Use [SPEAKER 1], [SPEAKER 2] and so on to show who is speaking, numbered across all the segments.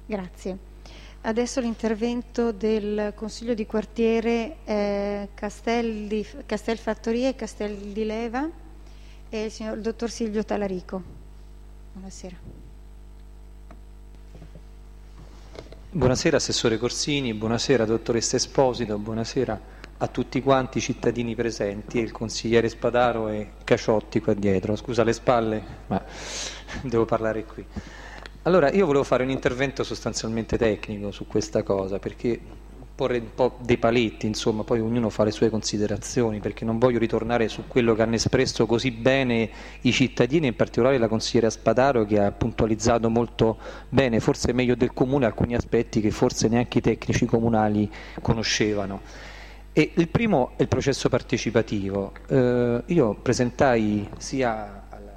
[SPEAKER 1] Grazie. Adesso l'intervento del Consiglio di quartiere Castelfattoria e Castel di Leva e il dottor Silvio Talarico. Buonasera.
[SPEAKER 2] Buonasera Assessore Corsini, buonasera Dottoressa Esposito, buonasera a tutti quanti i cittadini presenti e il consigliere Spadaro e Caciotti qua dietro. Scusa le spalle, ma devo parlare qui. Allora, io volevo fare un intervento sostanzialmente tecnico su questa cosa, perché porre un po' dei paletti, insomma, poi ognuno fa le sue considerazioni, perché non voglio ritornare su quello che hanno espresso così bene i cittadini, in particolare la consigliera Spadaro, che ha puntualizzato molto bene, forse meglio del comune, alcuni aspetti che forse neanche i tecnici comunali conoscevano. E il primo è il processo partecipativo. Io presentai sia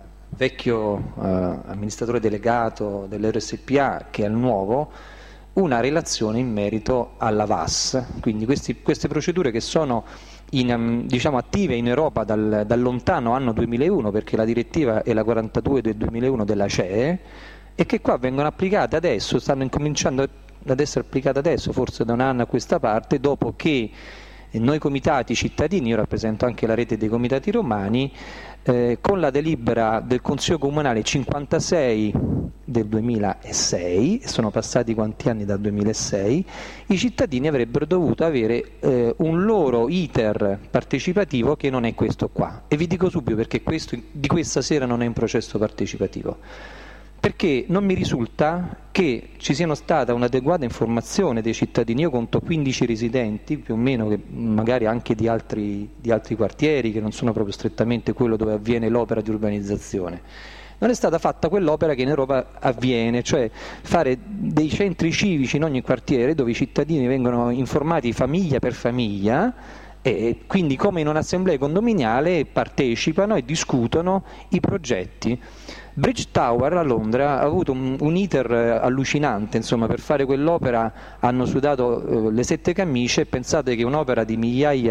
[SPEAKER 2] vecchio amministratore delegato dell'RSPA che al nuovo una relazione in merito alla VAS, quindi queste procedure che sono diciamo, attive in Europa dal lontano anno 2001, perché la direttiva è la 42 del 2001 della CEE, e che qua vengono applicate adesso, stanno incominciando ad essere applicate adesso, forse da un anno a questa parte, dopo che noi comitati cittadini, io rappresento anche la rete dei comitati romani, con la delibera del Consiglio Comunale 56 del 2006, sono passati quanti anni dal 2006, i cittadini avrebbero dovuto avere un loro iter partecipativo che non è questo qua. E vi dico subito perché questo di questa sera non è un processo partecipativo. Perché non mi risulta che ci siano stata un'adeguata informazione dei cittadini. Io conto 15 residenti, più o meno, che magari anche di altri quartieri, che non sono proprio strettamente quello dove avviene l'opera di urbanizzazione. Non è stata fatta quell'opera che in Europa avviene, cioè fare dei centri civici in ogni quartiere dove i cittadini vengono informati famiglia per famiglia, e quindi come in un'assemblea condominiale partecipano e discutono i progetti. Bridge Tower a Londra ha avuto un iter allucinante, insomma, per fare quell'opera hanno sudato le sette camicie, e pensate che un'opera di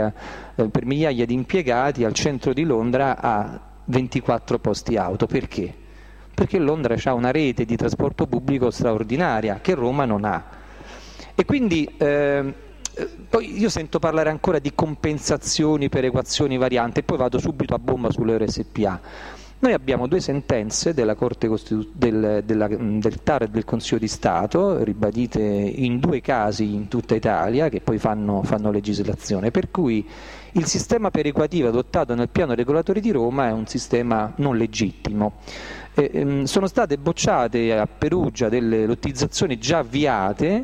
[SPEAKER 2] per migliaia di impiegati al centro di Londra ha 24 posti auto. Perché? Perché Londra ha una rete di trasporto pubblico straordinaria che Roma non ha. E quindi poi io sento parlare ancora di compensazioni, perequazioni, varianti, e poi vado subito a bomba sull'RSPA. Noi abbiamo due sentenze della Corte del TAR e del Consiglio di Stato, ribadite in due casi in tutta Italia, che poi fanno legislazione, per cui il sistema perequativo adottato nel piano regolatore di Roma è un sistema non legittimo. Sono state bocciate a Perugia delle lottizzazioni già avviate,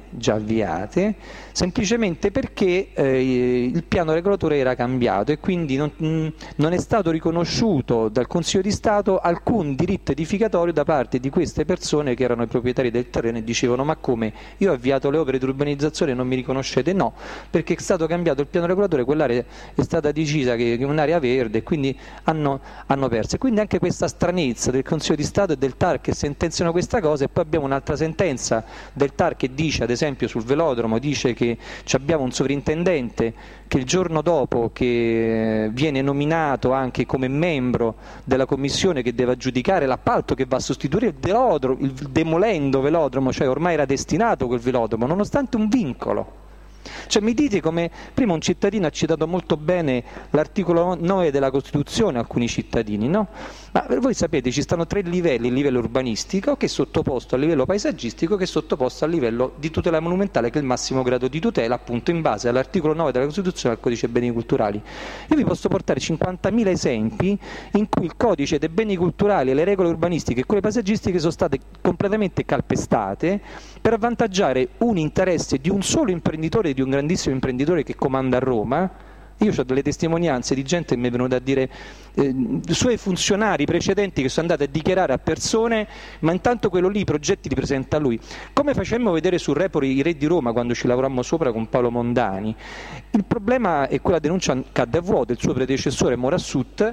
[SPEAKER 2] semplicemente perché il piano regolatore era cambiato e quindi non è stato riconosciuto dal Consiglio di Stato alcun diritto edificatorio da parte di queste persone che erano i proprietari del terreno e dicevano: ma come, io ho avviato le opere di urbanizzazione e non mi riconoscete? No, perché è stato cambiato il piano regolatore, quell'area è stata decisa che è un'area verde, e quindi hanno perso. E quindi anche questa stranezza del Consiglio di Stato e del TAR che sentenziano questa cosa, e poi abbiamo un'altra sentenza del TAR che dice, ad esempio sul velodromo, dice che abbiamo un sovrintendente che il giorno dopo che viene nominato anche come membro della commissione che deve aggiudicare l'appalto che va a sostituire il velodromo, il demolendo velodromo, cioè ormai era destinato quel velodromo, nonostante un vincolo. Cioè mi dite come, prima un cittadino ha citato molto bene l'articolo 9 della Costituzione, alcuni cittadini, no? Ma voi sapete ci stanno tre livelli: il livello urbanistico che è sottoposto al livello paesaggistico che è sottoposto al livello di tutela monumentale, che è il massimo grado di tutela appunto in base all'articolo 9 della Costituzione e al codice beni culturali. Io vi posso portare 50.000 esempi in cui il codice dei beni culturali e le regole urbanistiche e quelle paesaggistiche sono state completamente calpestate per avvantaggiare un interesse di un solo imprenditore, di un grandissimo imprenditore che comanda a Roma. Io ho delle testimonianze di gente che mi è venuta a dire suoi funzionari precedenti che sono andati a dichiarare a persone, ma intanto quello lì i progetti li presenta lui. Come facemmo vedere sul report I Re di Roma quando ci lavorammo sopra con Paolo Mondani, il problema è quella denuncia cadde a vuoto. Il suo predecessore Morassut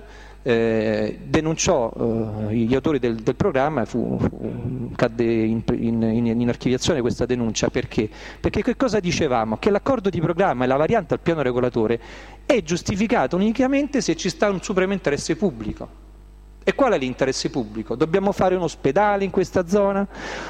[SPEAKER 2] denunciò gli autori del programma, cadde in archiviazione questa denuncia. Perché? Perché che cosa dicevamo? Che l'accordo di programma e la variante al piano regolatore è giustificato unicamente se ci sta un supremo interesse pubblico. E qual è l'interesse pubblico? Dobbiamo fare un ospedale in questa zona?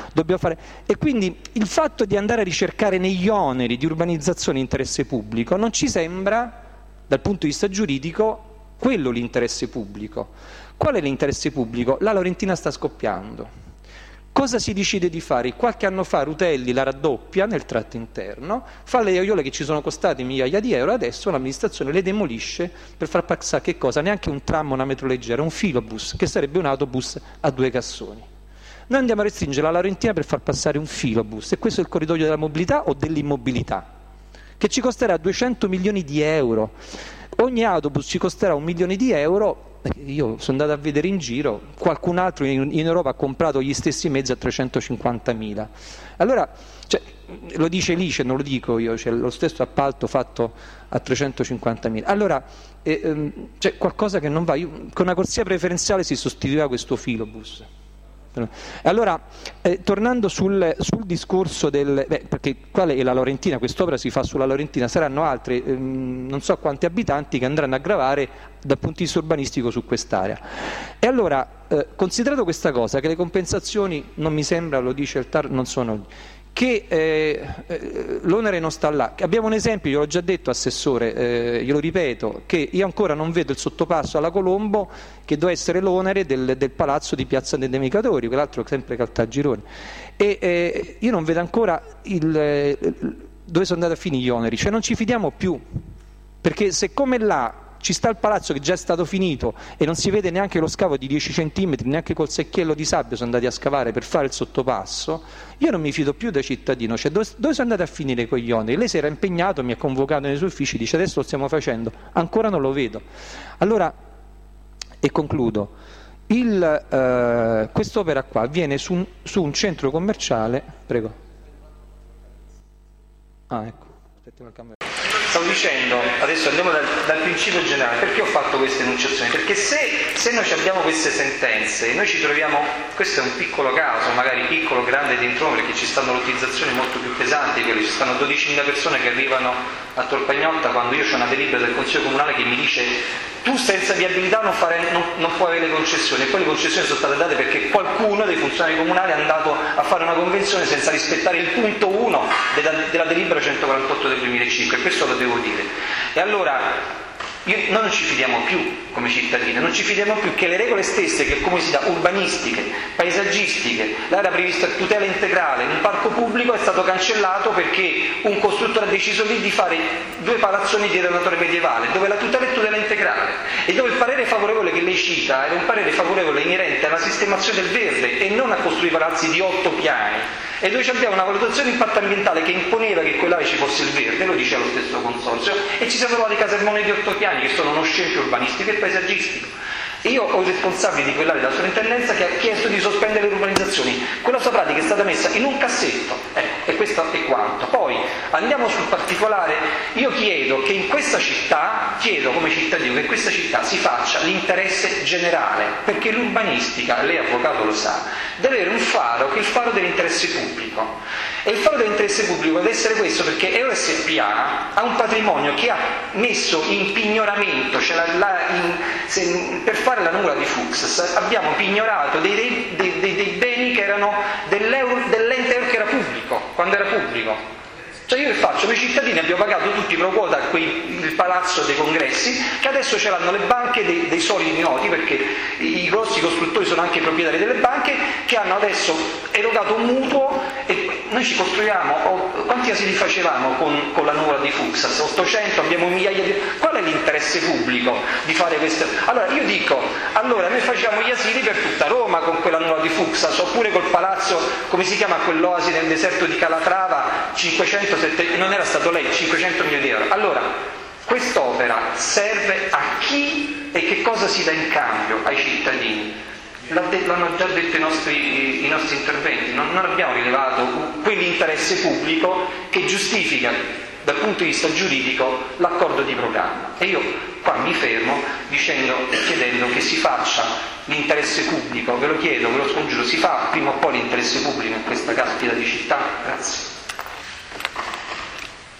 [SPEAKER 2] E quindi il fatto di andare a ricercare negli oneri di urbanizzazione interesse pubblico non ci sembra, dal punto di vista giuridico, quello l'interesse pubblico. Qual è l'interesse pubblico? La Laurentina sta scoppiando. Cosa si decide di fare? Qualche anno fa Rutelli la raddoppia nel tratto interno, fa le aiole che ci sono costate migliaia di euro, adesso l'amministrazione le demolisce per far passare che cosa? Neanche un tram o una metroleggera, un filobus, che sarebbe un autobus a 2 cassoni. Noi andiamo a restringere la Laurentina per far passare un filobus, e questo è il corridoio della mobilità o dell'immobilità, che ci costerà 200 milioni di euro. Ogni autobus ci costerà 1 milione di euro. Io sono andato a vedere in giro, qualcun altro in Europa ha comprato gli stessi mezzi a 350.000. Allora, lo dice Lice, non lo dico io, lo stesso appalto fatto a 350.000. Allora, c'è qualcosa che non va. Con una corsia preferenziale si sostituiva questo filobus. Allora, tornando sul discorso perché qual è la Laurentina? Quest'opera si fa sulla Laurentina, saranno altri non so quanti abitanti che andranno a gravare dal punto di vista urbanistico su quest'area. E allora, considerato questa cosa, che le compensazioni, non mi sembra, lo dice il TAR, non sono, che l'onere non sta là. Abbiamo un esempio, gliel'ho già detto, Assessore, glielo ripeto, che io ancora non vedo il sottopasso alla Colombo, che doveva essere l'onere del palazzo di Piazza dei Navigatori, quell'altro sempre Caltagirone, e io non vedo ancora dove sono andati a finire gli oneri, cioè non ci fidiamo più, perché se come là ci sta il palazzo che già è stato finito e non si vede neanche lo scavo di 10 centimetri, neanche col secchiello di sabbia sono andati a scavare per fare il sottopasso, io non mi fido più da cittadino. Cioè, dove sono andati a finire quegli oneri? Lei si era impegnato, mi ha convocato nei suoi uffici, dice adesso lo stiamo facendo, ancora non lo vedo. Allora, e concludo, quest'opera qua avviene su un centro commerciale, prego. Ah, ecco, aspettiamo il camera. Stavo dicendo, adesso andiamo dal principio generale, perché ho fatto queste enunciazioni? Perché se noi abbiamo queste sentenze, noi ci troviamo, questo è un piccolo caso, magari piccolo, grande dentro, perché ci stanno lottizzazioni molto più pesanti, ci stanno 12.000 persone che arrivano a Torpagnotta quando io ho una delibera del Consiglio Comunale che mi dice tu senza viabilità non puoi avere le concessioni, e poi le concessioni sono state date perché qualcuno dei funzionari comunali è andato a fare una convenzione senza rispettare il punto 1 della delibera 148 del 2005, e questo lo devo dire. E allora noi non ci fidiamo più come cittadini, non ci fidiamo più che le regole stesse, che come si dà, urbanistiche, paesaggistiche, l'area prevista tutela integrale in un parco pubblico è stato cancellato perché un costruttore ha deciso lì di fare 2 palazzoni di arenatore medievale, dove la tutela è tutela integrale e dove il parere favorevole che lei cita era un parere favorevole inerente alla sistemazione del verde e non a costruire palazzi di 8 piani, e dove abbiamo una valutazione di impatto ambientale che imponeva che quell'area ci fosse il verde, lo diceva lo stesso consorzio, e ci siamo trovati casermoni di 8 piani che sono uno scempio urbanistico e paesaggistico. Io ho il responsabile di quell'area della sovrintendenza che ha chiesto di sospendere le urbanizzazioni. Quella sua pratica è stata messa in un cassetto, e questo è quanto. Poi andiamo sul particolare. Io chiedo che in questa città, chiedo come cittadino che in questa città si faccia l'interesse generale, perché l'urbanistica, lei avvocato lo sa, deve avere un faro che è il faro dell'interesse pubblico. E il faro dell'interesse pubblico deve essere questo, perché EOSPA ha un patrimonio che ha messo in pignoramento, cioè per fare la nuvola di Fuchs abbiamo pignorato dei beni che erano dell'ente che era pubblico, quando era pubblico. Cioè io che faccio? Noi cittadini abbiamo pagato tutti pro quota il palazzo dei congressi, che adesso ce l'hanno le banche dei soliti noti, perché i grossi costruttori sono anche proprietari delle banche, che hanno adesso erogato un mutuo, e noi ci costruiamo, quanti asili facevamo con la nuvola di Fuchs? 800, abbiamo migliaia di... Qual è l'interesse pubblico di fare questo? Allora io dico, noi facciamo gli asili per tutta Roma con quella nuvola di Fuchs, oppure col palazzo, come si chiama quell'oasi nel deserto di Calatrava, 507, non era stato lei, 500 milioni di euro. Allora, quest'opera serve a chi e che cosa si dà in cambio ai cittadini? L'hanno già detto i nostri interventi, non abbiamo rilevato quell'interesse pubblico che giustifica dal punto di vista giuridico l'accordo di programma. E io qua mi fermo dicendo e chiedendo che si faccia l'interesse pubblico, ve lo chiedo, ve lo scongiuro, si fa prima o poi l'interesse pubblico in questa caspita di città. Grazie.